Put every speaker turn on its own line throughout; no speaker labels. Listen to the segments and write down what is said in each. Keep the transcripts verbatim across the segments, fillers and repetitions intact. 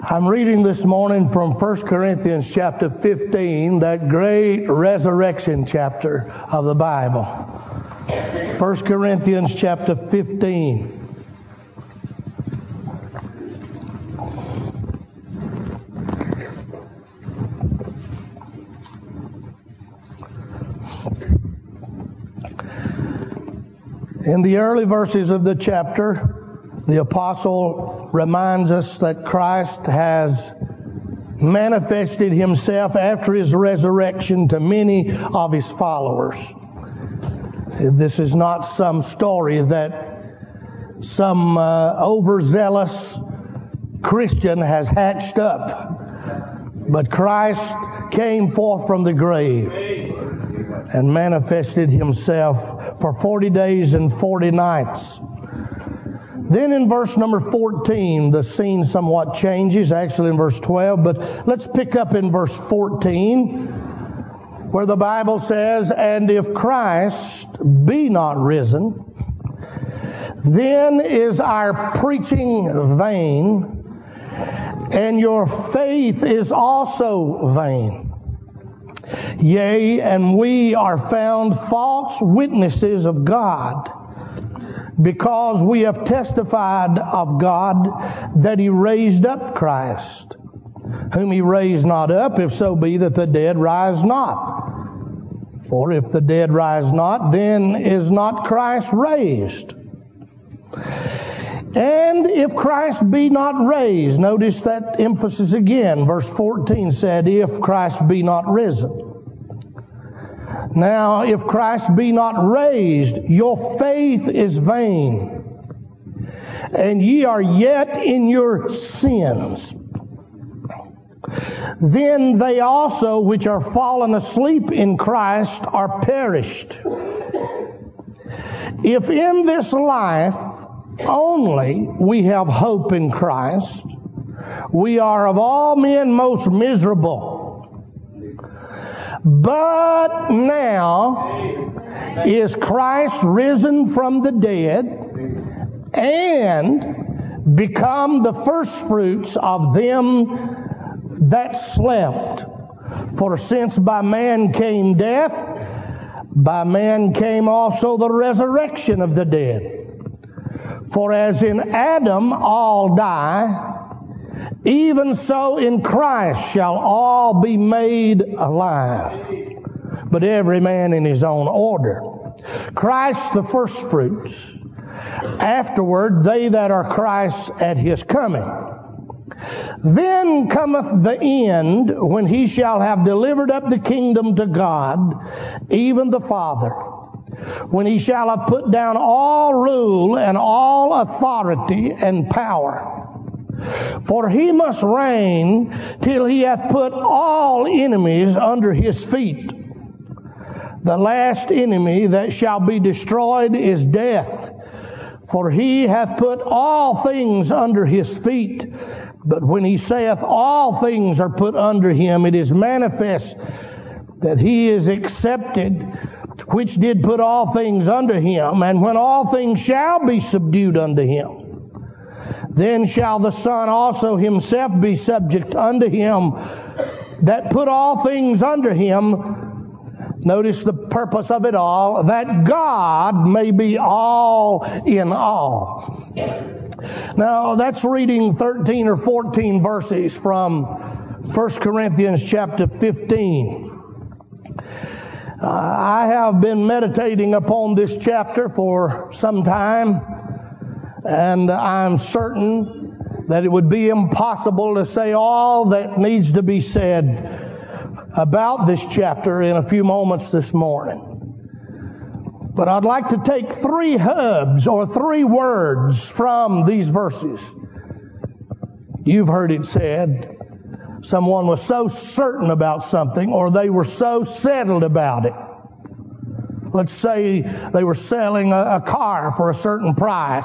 I'm reading this morning from First Corinthians chapter fifteen, that great resurrection chapter of the Bible. First Corinthians chapter fifteen. In the early verses of the chapter, the apostle reminds us that Christ has manifested himself after his resurrection to many of his followers. This is not some story that some uh, overzealous Christian has hatched up, but Christ came forth from the grave and manifested himself for forty days and forty nights. Then in verse number fourteen, the scene somewhat changes, actually in verse twelve, but let's pick up in verse fourteen, where the Bible says, "And if Christ be not risen, then is our preaching vain, and your faith is also vain. Yea, and we are found false witnesses of God, because we have testified of God that he raised up Christ, whom he raised not up, if so be that the dead rise not. For if the dead rise not, then is not Christ raised. And if Christ be not raised," notice that emphasis again. Verse fourteen said, "If Christ be not risen. Now, if Christ be not raised, your faith is vain, and ye are yet in your sins. Then they also which are fallen asleep in Christ are perished. If in this life only we have hope in Christ, we are of all men most miserable. But now is Christ risen from the dead and become the firstfruits of them that slept. For since by man came death, by man came also the resurrection of the dead. For as in Adam all die, even so in Christ shall all be made alive, but every man in his own order. Christ the firstfruits, afterward they that are Christ's at his coming. Then cometh the end, when he shall have delivered up the kingdom to God, even the Father, when he shall have put down all rule and all authority and power. For he must reign till he hath put all enemies under his feet. The last enemy that shall be destroyed is death. For he hath put all things under his feet. But when he saith all things are put under him, it is manifest that he is accepted, which did put all things under him. And when all things shall be subdued unto him, then shall the Son also himself be subject unto him that put all things under him." Notice the purpose of it all, "that God may be all in all." Now that's reading thirteen or fourteen verses from First Corinthians chapter fifteen. Uh, I have been meditating upon this chapter for some time, and I'm certain that it would be impossible to say all that needs to be said about this chapter in a few moments this morning. But I'd like to take three hubs or three words from these verses. You've heard it said, someone was so certain about something, or they were so settled about it. Let's say they were selling a, a car for a certain price,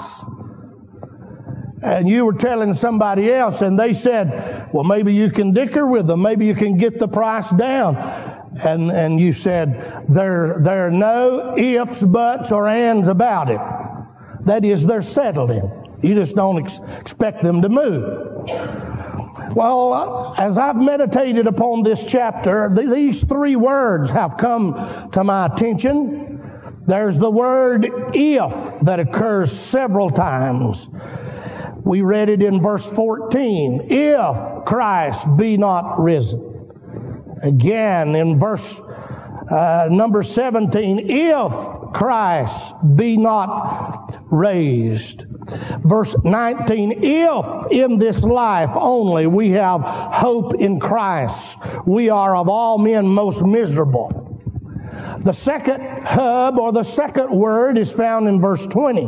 and you were telling somebody else, and they said, "Well, maybe you can dicker with them. Maybe you can get the price down." And and you said, there, there are no ifs, buts, or ands about it. That is, they're settled in. You just don't ex- expect them to move. Well, as I've meditated upon this chapter, th- these three words have come to my attention. There's the word if that occurs several times. We read it in verse fourteen. If Christ be not risen. Again in verse uh, number seventeen. If Christ be not raised. Verse nineteen, if in this life only we have hope in Christ, we are of all men most miserable. The second hub or the second word is found in verse twenty.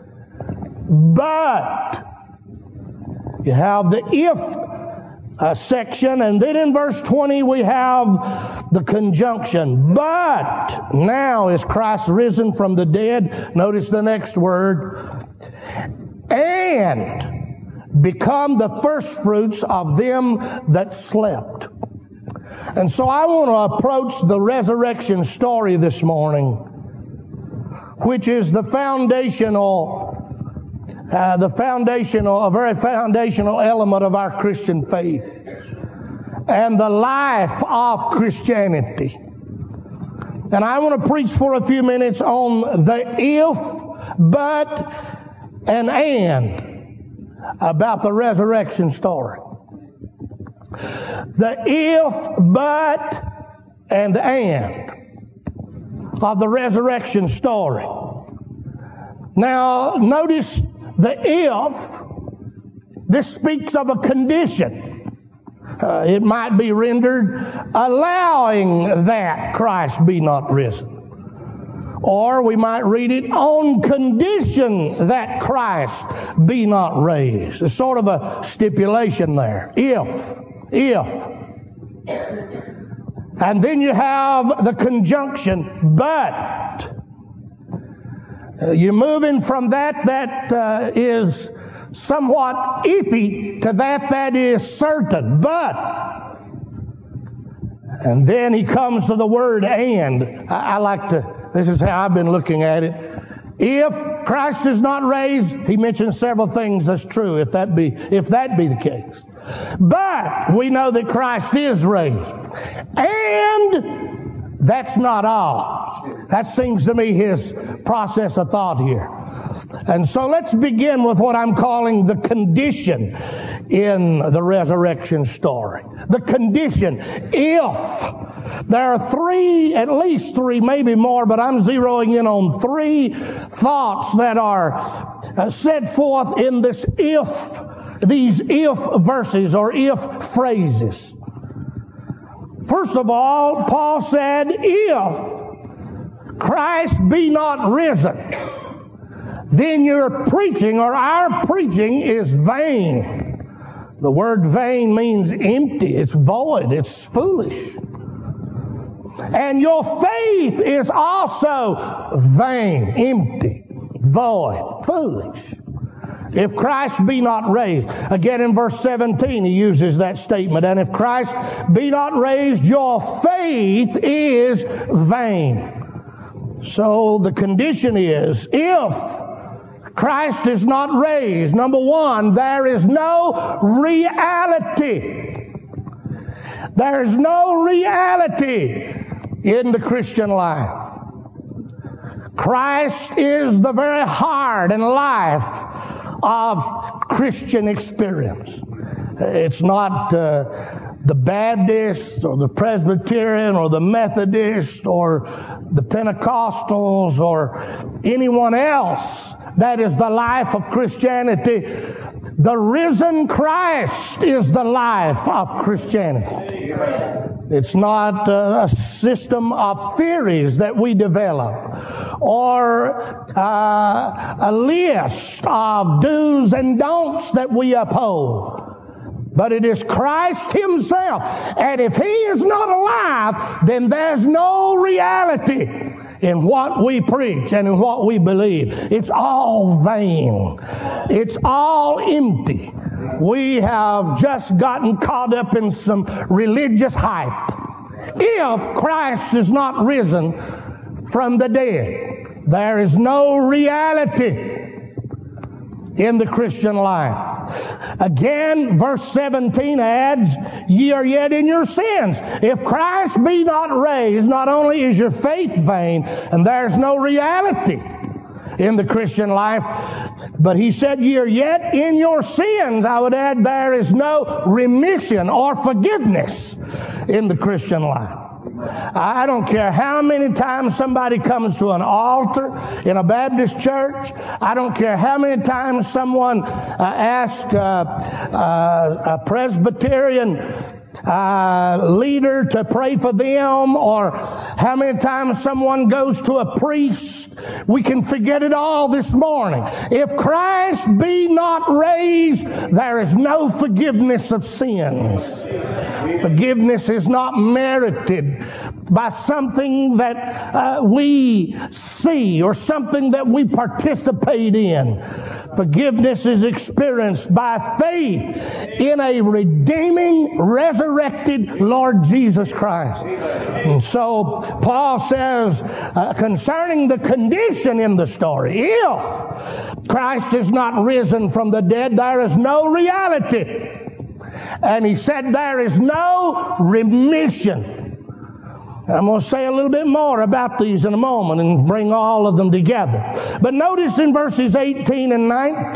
But you have the if uh, section, and then in verse twenty we have the conjunction. But now is Christ risen from the dead. Notice the next word. And become the firstfruits of them that slept. And so I want to approach the resurrection story this morning, which is the foundational, uh, the foundational, a very foundational element of our Christian faith and the life of Christianity. And I want to preach for a few minutes on the if, but, and and about the resurrection story. The if, but, and and of the resurrection story. Now, notice the if. This speaks of a condition. Uh, it might be rendered allowing that Christ be not risen. Or we might read it on condition that Christ be not raised. There's sort of a stipulation there. If. If. And then you have the conjunction, but. Uh, you're moving from that that uh, is somewhat iffy to that that is certain. But. And then he comes to the word and. I, I like to, this is how I've been looking at it. If Christ is not raised, he mentions several things that's true, if that be, if that be the case. But we know that Christ is raised. And that's not all. That seems to me his process of thought here. And so let's begin with what I'm calling the condition in the resurrection story. The condition, if. There are three, at least three, maybe more, but I'm zeroing in on three thoughts that are set forth in this if, these if verses or if phrases. First of all, Paul said, if Christ be not risen, then your preaching or our preaching is vain. The word vain means empty, it's void, it's foolish. And your faith is also vain, empty, void, foolish. If Christ be not raised. Again in verse seventeen he uses that statement. And if Christ be not raised, your faith is vain. So the condition is, if Christ is not raised, number one, there is no reality. There is no reality in the Christian life. Christ is the very heart and life of Christian experience. It's not uh, the Baptist or the Presbyterian or the Methodist or the Pentecostals or anyone else. That is the life of Christianity. The risen Christ is the life of Christianity. It's not a system of theories that we develop or uh, a list of do's and don'ts that we uphold. But it is Christ himself. And if he is not alive, then there's no reality in what we preach and in what we believe. It's all vain. It's all empty. We have just gotten caught up in some religious hype. If Christ is not risen from the dead, there is no reality in the Christian life. God. Again, verse seventeen adds, ye are yet in your sins. If Christ be not raised, not only is your faith vain, and there's no reality in the Christian life, but he said, ye are yet in your sins. I would add, there is no remission or forgiveness in the Christian life. I don't care how many times somebody comes to an altar in a Baptist church. I don't care how many times someone uh, asks uh, uh, a Presbyterian uh, leader to pray for them, or how many times someone goes to a priest. We can forget it all this morning. If Christ be not raised, there is no forgiveness of sins. Forgiveness is not merited by something that uh, we see or something that we participate in. Forgiveness is experienced by faith in a redeeming, resurrected Lord Jesus Christ. And so Paul says uh, concerning the condition in the story, if Christ is not risen from the dead, there is no reality. And he said there is no remission. I'm going to say a little bit more about these in a moment and bring all of them together. But notice in verses eighteen and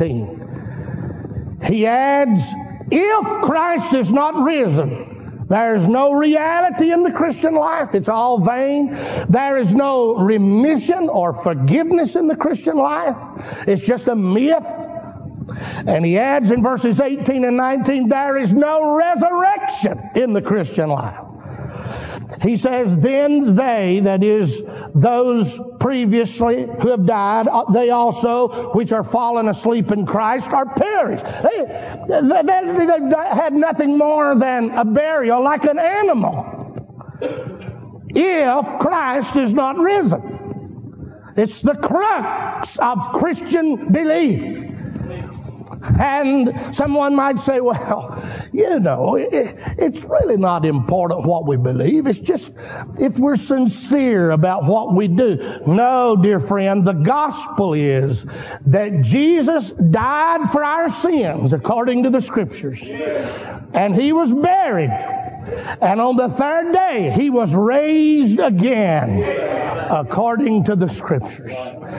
nineteen, he adds, if Christ is not risen, there is no reality in the Christian life. It's all vain. There is no remission or forgiveness in the Christian life. It's just a myth. And he adds in verses eighteen and nineteen, there is no resurrection in the Christian life. He says, then they, that is, those previously who have died, they also, which are fallen asleep in Christ, are perished. They, they, they, they had nothing more than a burial like an animal. If Christ is not risen. It's the crux of Christian belief. And someone might say, well, you know, it, it's really not important what we believe. It's just if we're sincere about what we do. No, dear friend, the gospel is that Jesus died for our sins according to the Scriptures. And he was buried. And on the third day, he was raised again according to the Scriptures.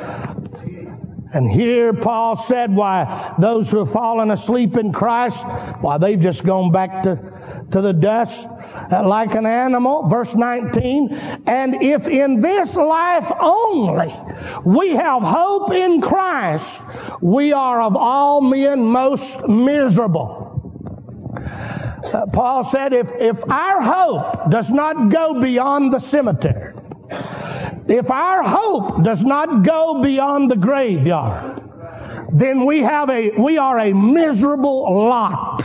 And here Paul said, why, those who have fallen asleep in Christ, why, they've just gone back to, to the dust uh, like an animal. Verse nineteen, and if in this life only we have hope in Christ, we are of all men most miserable. Uh, Paul said, if, if our hope does not go beyond the cemetery, if our hope does not go beyond the graveyard, then we have a we are a miserable lot.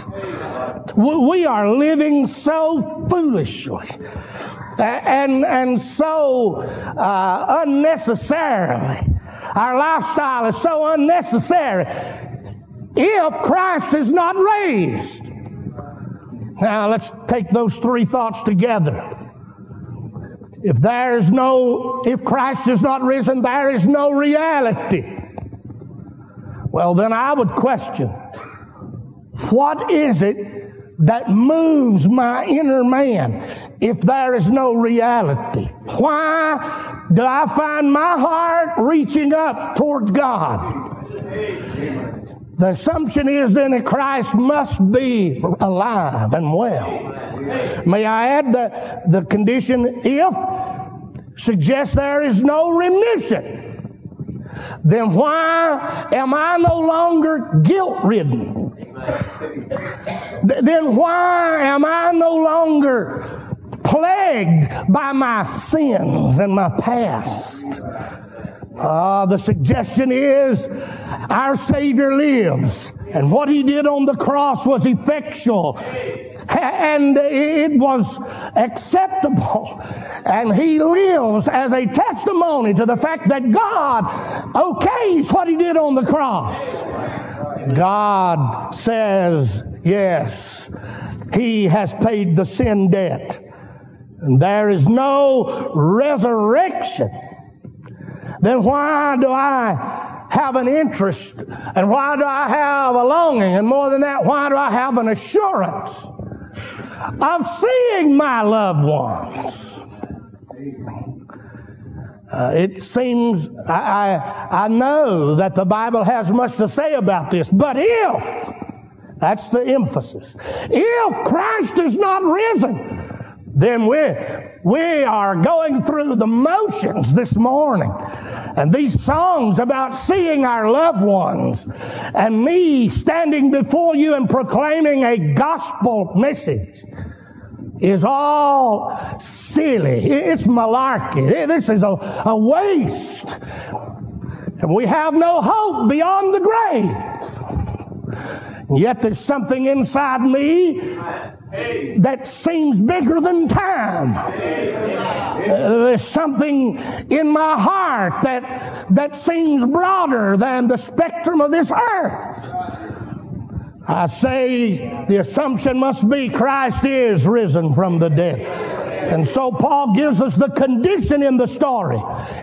We are living so foolishly and and so uh, unnecessarily. Our lifestyle is so unnecessary if Christ is not raised. Now let's take those three thoughts together. If there is no, if Christ is not risen, there is no reality. Well, then I would question, what is it that moves my inner man if there is no reality? Why do I find my heart reaching up towards God? The assumption is then that Christ must be alive and well. May I add the, the condition, if suggests there is no remission, then why am I no longer guilt-ridden? Then why am I no longer plagued by my sins and my past? Uh, the suggestion is our Savior lives, and what he did on the cross was effectual, and it was acceptable, and he lives as a testimony to the fact that God okays what he did on the cross. God says, yes, he has paid the sin debt, and there is no resurrection. Then why do I have an interest? And why do I have a longing? And more than that, why do I have an assurance of seeing my loved ones? Uh, it seems, I, I, I know that the Bible has much to say about this, but if, that's the emphasis, if Christ is not risen, then we, we are going through the motions this morning. And these songs about seeing our loved ones, and me standing before you and proclaiming a gospel message, is all silly. It's malarkey. This is a, a waste. And we have no hope beyond the grave. And yet there's something inside me that seems bigger than time. Uh, there's something in my heart that, that seems broader than the spectrum of this earth. I say the assumption must be Christ is risen from the dead. And so Paul gives us the condition in the story.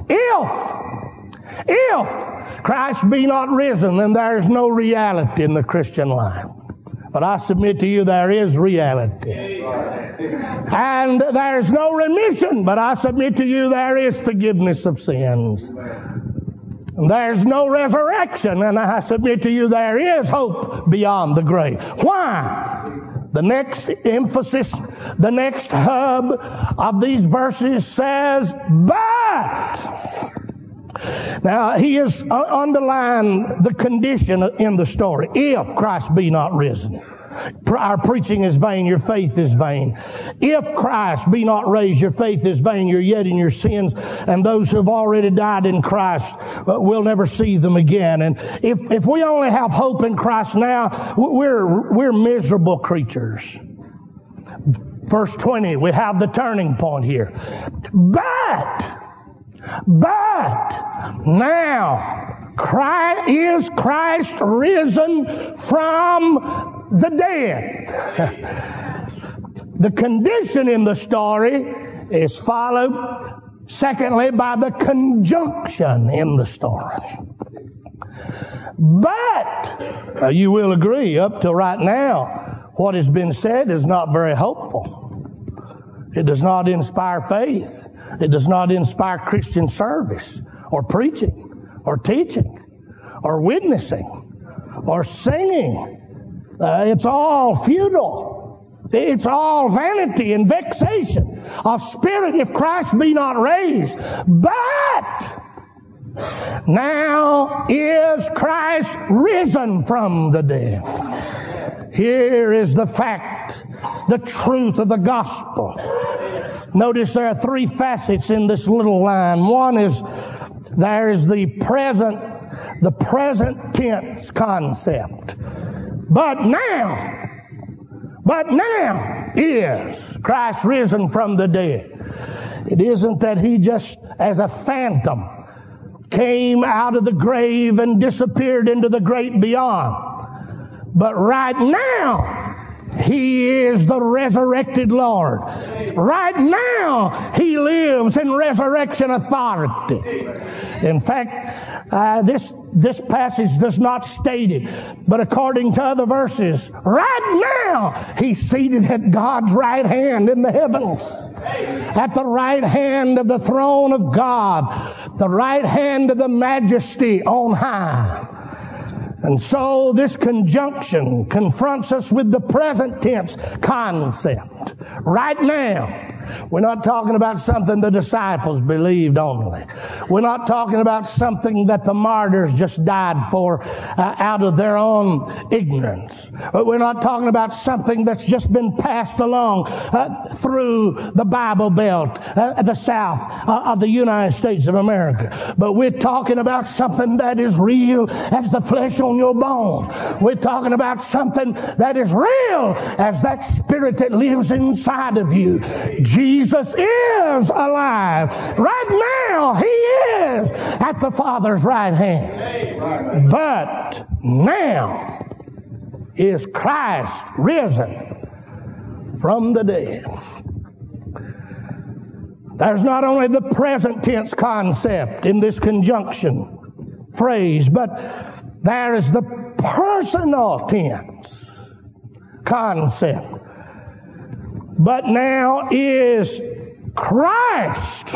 If, if Christ be not risen, then there is no reality in the Christian life. But I submit to you there is reality. And there is no remission, but I submit to you there is forgiveness of sins. There's no resurrection, and I submit to you there is hope beyond the grave. Why? The next emphasis, the next hub of these verses says, but. Now, he has underlined the condition in the story. If Christ be not risen. Our preaching is vain, your faith is vain. If Christ be not raised, your faith is vain, you're yet in your sins, and those who have already died in Christ, uh, we'll never see them again. And if, if we only have hope in Christ now, we're, we're miserable creatures. Verse twenty, we have the turning point here. But, but, now, Christ, is Christ risen from the dead? The condition in the story is followed, secondly, by the conjunction in the story. But, uh, you will agree, up to right now, what has been said is not very hopeful. It does not inspire faith. It does not inspire Christian service, or preaching, or teaching, or witnessing, or singing. Uh, it's all futile. It's all vanity and vexation of spirit if Christ be not raised. But now is Christ risen from the dead. Here is the fact, the truth of the gospel. Notice there are three facets in this little line. One is there is the present, the present tense concept. But now, but now is Christ risen from the dead. It isn't that he just, as a phantom, came out of the grave and disappeared into the great beyond. But right now, he is the resurrected Lord. Right now, he lives in resurrection authority. In fact, uh, this this passage does not state it, but according to other verses, right now, he's seated at God's right hand in the heavens. At the right hand of the throne of God, the right hand of the majesty on high. And so this conjunction confronts us with the present tense concept. Right now. We're not talking about something the disciples believed only. We're not talking about something that the martyrs just died for uh, out of their own ignorance. But we're not talking about something that's just been passed along uh, through the Bible Belt, uh, the south uh, of the United States of America. But we're talking about something that is real as the flesh on your bones. We're talking about something that is real as that spirit that lives inside of you. Jesus is alive. Right now, he is at the Father's right hand. But now is Christ risen from the dead. There's not only the present tense concept in this conjunction, phrase, but there is the personal tense concept. But now is Christ.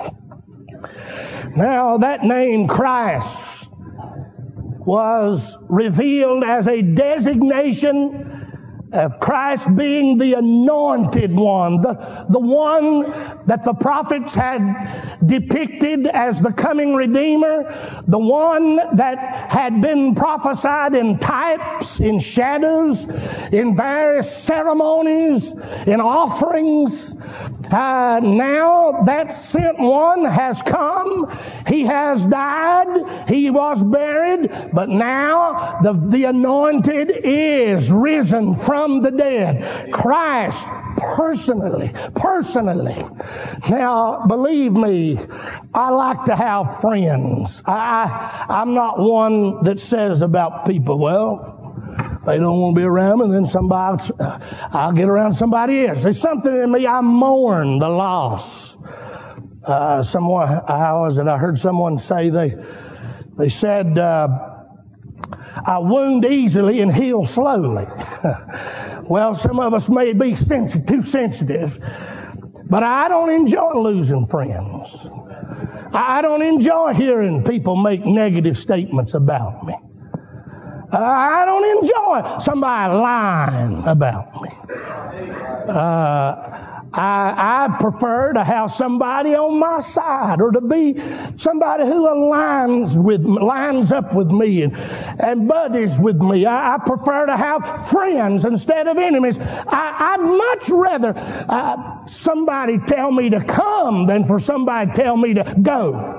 Now that name Christ was revealed as a designation of Christ being the anointed one, the, the one that the prophets had depicted as the coming Redeemer, the one that had been prophesied in types, in shadows, in various ceremonies, in offerings. Uh, now that sent one has come. He has died. He was buried. But now the, the anointed is risen from the dead. Christ personally, personally. Now, believe me, I like to have friends. I, I, I'm not one that says about people, well, they don't want to be around me, and then somebody, I'll get around somebody else. There's something in me, I mourn the loss. Uh, someone, how was it? I heard someone say they, they said, uh, I wound easily and heal slowly. Well, some of us may be sensitive, too sensitive, but I don't enjoy losing friends. I don't enjoy hearing people make negative statements about me. I don't enjoy somebody lying about me. Uh, I, I prefer to have somebody on my side, or to be somebody who aligns with, lines up with me and, and buddies with me. I, I prefer to have friends instead of enemies. I, I'd much rather uh, somebody tell me to come than for somebody tell me to go.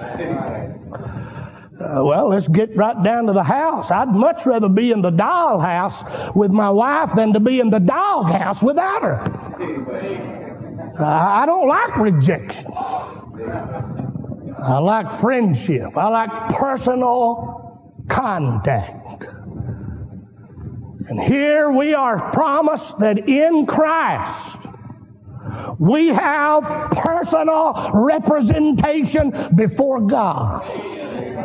Uh, well, let's get right down to the house. I'd much rather be in the dollhouse with my wife than to be in the doghouse without her. Uh, I don't like rejection. I like friendship. I like personal contact. And here we are promised that in Christ we have personal representation before God.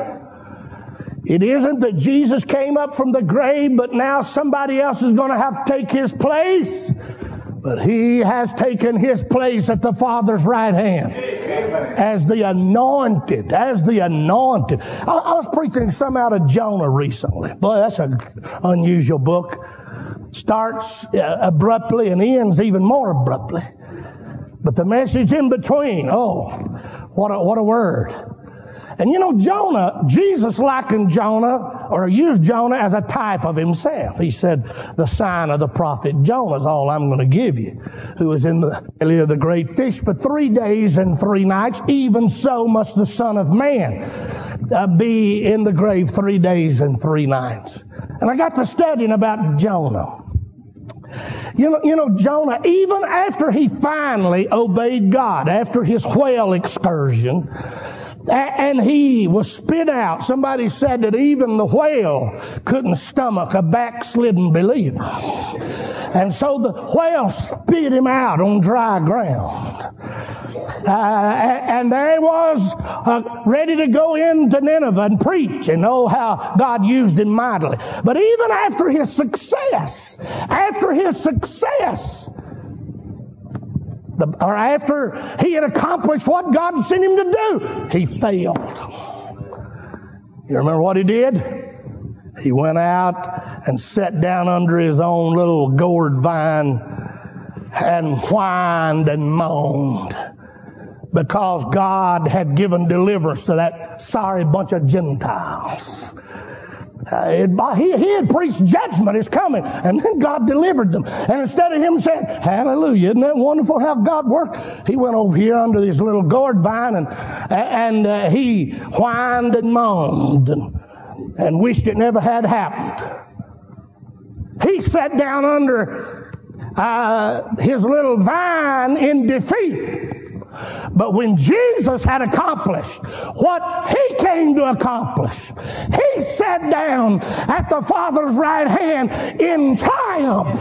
It isn't that Jesus came up from the grave, but now somebody else is going to have to take his place. But he has taken his place at the Father's right hand as the anointed, as the anointed. I, I was preaching some out of Jonah recently. Boy, that's an unusual book. Starts uh, abruptly and ends even more abruptly. But the message in between, oh, what a, what a word. And you know, Jonah, Jesus likened Jonah, or used Jonah as a type of himself. He said, the sign of the prophet Jonah is all I'm going to give you, who was in the belly of the great fish for three days and three nights. Even so must the Son of Man uh, be in the grave three days and three nights. And I got to studying about Jonah. You know, you know, Jonah, even after he finally obeyed God, after his whale excursion, and he was spit out. Somebody said that even the whale couldn't stomach a backslidden believer. And so the whale spit him out on dry ground. Uh, and there he was, uh, ready to go into Nineveh and preach, and oh, how God used him mightily. But even after his success, after his success, The, or after he had accomplished what God sent him to do, he failed. You remember what he did? He went out and sat down under his own little gourd vine and whined and moaned because God had given deliverance to that sorry bunch of Gentiles. Uh, it, he, he had preached judgment is coming, and then God delivered them. And instead of him saying, hallelujah, isn't that wonderful how God worked? He went over here under this little gourd vine, and, and uh, he whined and moaned and, and wished it never had happened. He sat down under uh, his little vine in defeat. But when Jesus had accomplished what he came to accomplish, he sat down at the Father's right hand in triumph,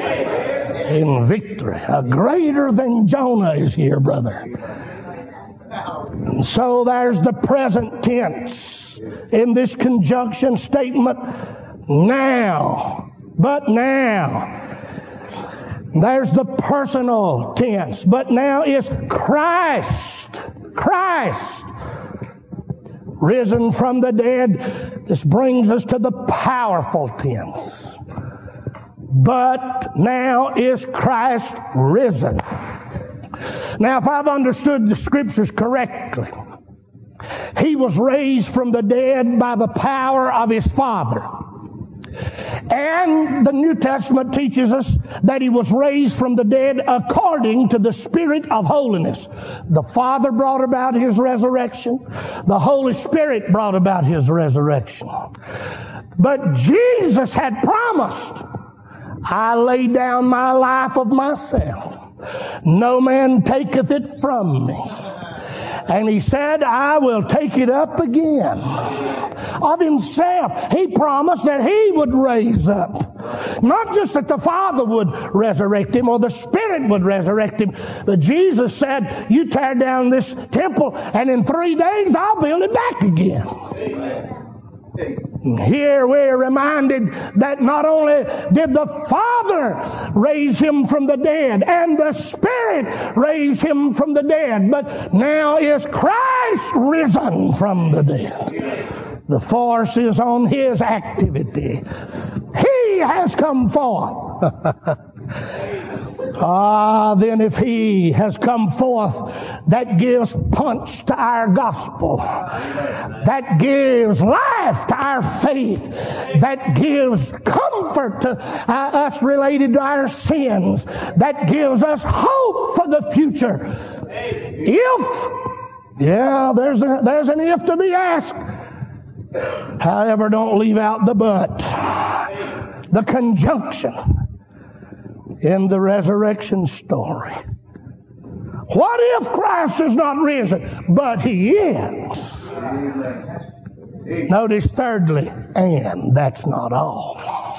in victory. A greater than Jonah is here, brother. So there's the present tense in this conjunction statement, now. But now. There's the personal tense. But now is Christ. Christ. Risen from the dead. This brings us to the powerful tense. But now is Christ risen. Now, if I've understood the Scriptures correctly, He was raised from the dead by the power of His Father. And the New Testament teaches us that He was raised from the dead according to the Spirit of holiness. The Father brought about His resurrection. The Holy Spirit brought about His resurrection. But Jesus had promised, I lay down my life of myself. No man taketh it from me. And He said, I will take it up again. Of Himself. He promised that He would raise up. Not just that the Father would resurrect Him or the Spirit would resurrect Him. But Jesus said, you tear down this temple and in three days I'll build it back again. Amen. Here we're reminded that not only did the Father raise Him from the dead and the Spirit raise Him from the dead, but now is Christ risen from the dead. The force is on His activity. He has come forth. Ah, then if He has come forth, that gives punch to our gospel. That gives life to our faith. That gives comfort to uh, us related to our sins. That gives us hope for the future. If, yeah, there's, a, there's an if to be asked. However, don't leave out the but. The conjunction in the resurrection story. What if Christ is not risen? But He is. Notice thirdly, and that's not all.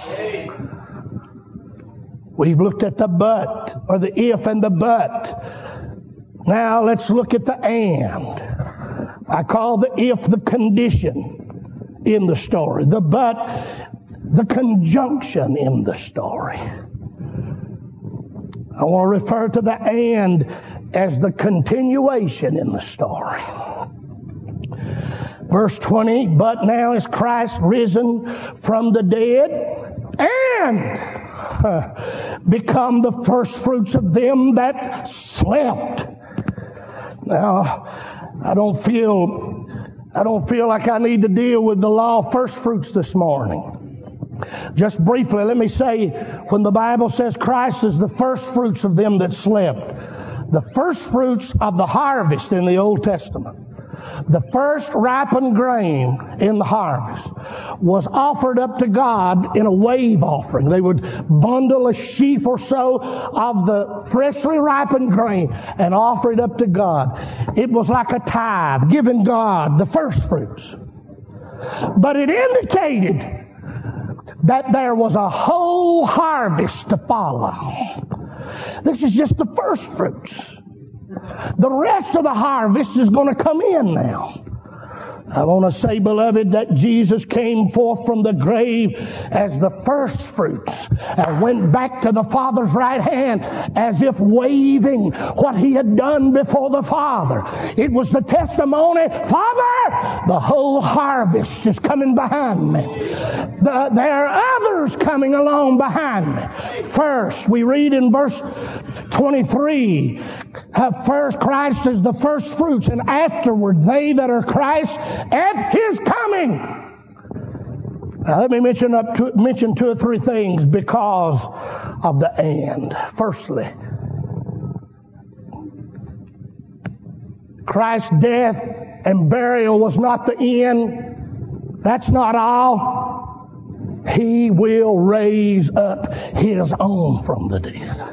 We've looked at the but, or the if and the but. Now let's look at the and. I call the if the condition in the story. The but, the conjunction in the story. I want to refer to the and as the continuation in the story. Verse twenty, but now is Christ risen from the dead and uh, become the first fruits of them that slept. Now, I don't feel, I don't feel like I need to deal with the law of first fruits this morning. Just briefly, let me say, when the Bible says Christ is the first fruits of them that slept, the first fruits of the harvest in the Old Testament, the first ripened grain in the harvest was offered up to God in a wave offering. They would bundle a sheaf or so of the freshly ripened grain and offer it up to God. It was like a tithe, giving God the first fruits. But it indicated that there was a whole harvest to follow. This is just the first fruits. The rest of the harvest is going to come in now. I want to say, beloved, that Jesus came forth from the grave as the first fruits and went back to the Father's right hand as if waving what He had done before the Father. It was the testimony, Father, the whole harvest is coming behind me. The, there are others coming along behind me. First, we read in verse twenty-three, uh, first Christ is the first fruits, and afterward they that are Christ at His coming. Now let me mention up to, mention two or three things because of the and. Firstly, Christ's death and burial was not the end. That's not all. He will raise up His own from the dead.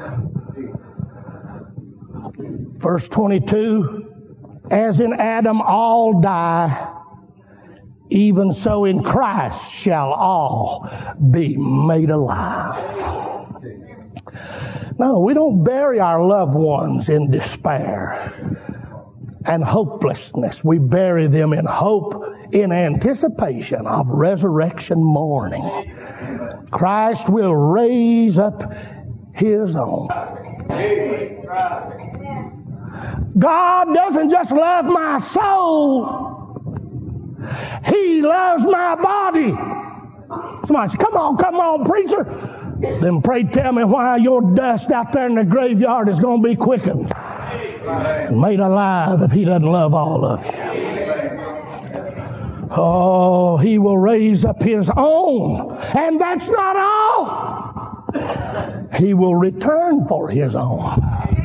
Verse twenty-two, as in Adam all die, even so in Christ shall all be made alive. No, we don't bury our loved ones in despair. and hopelessness. We bury them in hope in anticipation of resurrection morning. Christ will raise up His own. God doesn't just love my soul. He loves my body. Somebody said, come on, come on, preacher. Then pray tell me why your dust out there in the graveyard is going to be quickened and made alive if He doesn't love all of you. Oh, He will raise up His own. And that's not all. He will return for His own.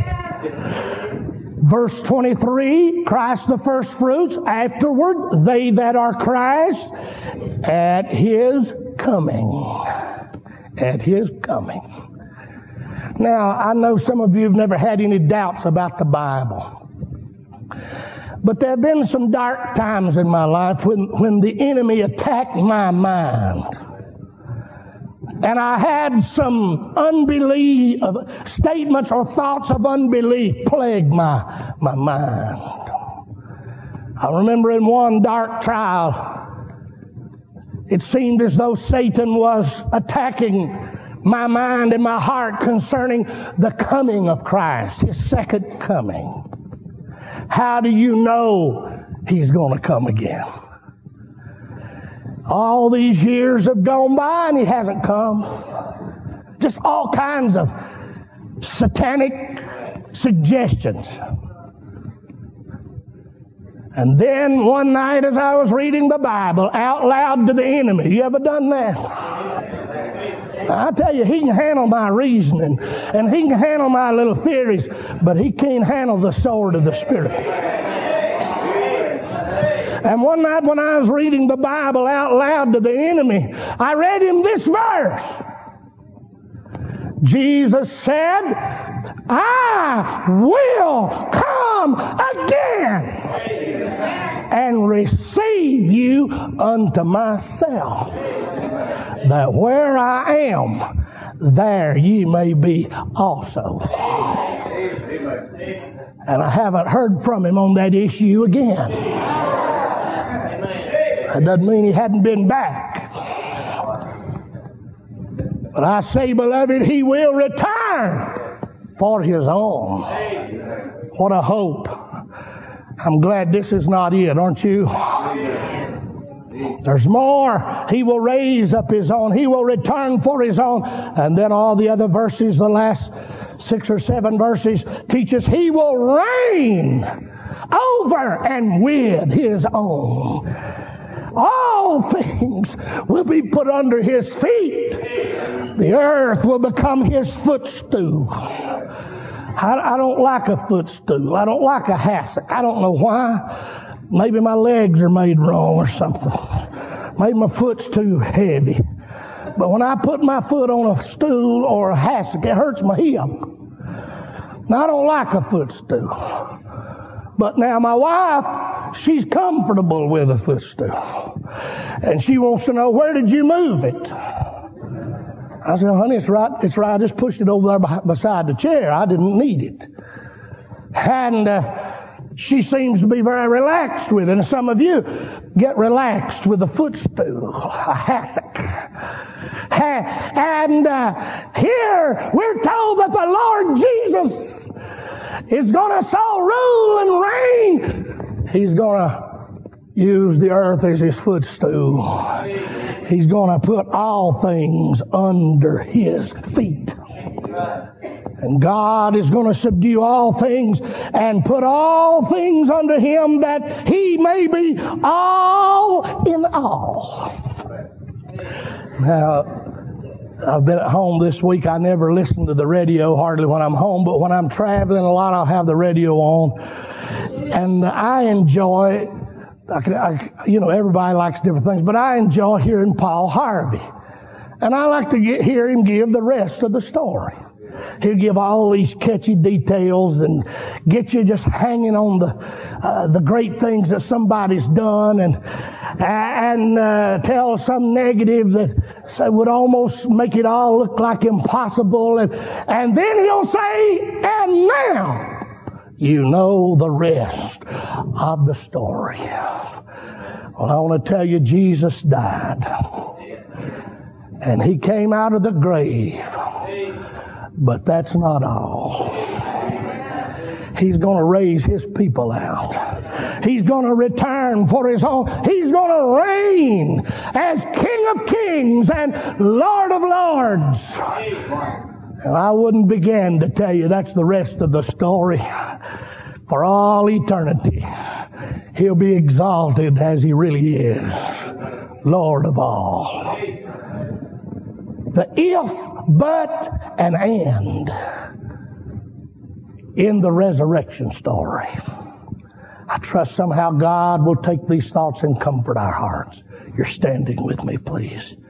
Verse twenty-three, Christ the first fruits, afterward they that are Christ at His coming. At His coming. Now, I know some of you have never had any doubts about the Bible. But there have been some dark times in my life when, when the enemy attacked my mind. And I had some unbelief, uh, statements or thoughts of unbelief plague my, my mind. I remember in one dark trial, it seemed as though Satan was attacking my mind and my heart concerning the coming of Christ, His second coming. How do you know He's going to come again? All these years have gone by and He hasn't come. Just all kinds of satanic suggestions. And then one night as I was reading the Bible out loud to the enemy, you ever done that? I tell you, he can handle my reasoning and he can handle my little theories, but he can't handle the sword of the Spirit. And one night when I was reading the Bible out loud to the enemy, I read him this verse. Jesus said, I will come again and receive you unto myself, that where I am, there ye may be also. And I haven't heard from him on that issue again. That doesn't mean he hadn't been back. But I say, beloved, he will return for his own. What a hope. I'm glad this is not it, aren't you? There's more. He will raise up his own. He will return for his own. And then all the other verses, the last six or seven verses, teach us he will reign over and with his own. All things will be put under his feet. The earth will become his footstool. I, I don't like a footstool. I don't like a hassock. I don't know why. Maybe my legs are made wrong or something. Maybe my foot's too heavy. But when I put my foot on a stool or a hassock, it hurts my hip. Now, I don't like a footstool. But now my wife, she's comfortable with a footstool. And she wants to know, where did you move it? I said, honey, it's right, it's right. I just pushed it over there beside the chair. I didn't need it. And uh, she seems to be very relaxed with it. And some of you get relaxed with a footstool, a hassock. And uh, here we're told that the Lord Jesus is going to so rule and reign. He's going to use the earth as his footstool. He's going to put all things under his feet. And God is going to subdue all things and put all things under him, that he may be all in all. Now, I've been at home this week. I never listen to the radio hardly when I'm home, but when I'm traveling a lot, I'll have the radio on. And I enjoy, I, I, you know, everybody likes different things, but I enjoy hearing Paul Harvey. And I like to get, hear him give the rest of the story. He'll give all these catchy details and get you just hanging on the uh, the great things that somebody's done, and and uh, tell some negative that so would almost make it all look like impossible. And, and then he'll say, and now You know the rest of the story. Well, I want to tell you, Jesus died. And He came out of the grave. But that's not all. He's going to raise His people out. He's going to return for His own. He's going to reign as King of Kings and Lord of Lords. And I wouldn't begin to tell you that's the rest of the story. For all eternity, He'll be exalted as He really is, Lord of all. The if, but, and and in the resurrection story. I trust somehow God will take these thoughts and comfort our hearts. You're standing with me, please.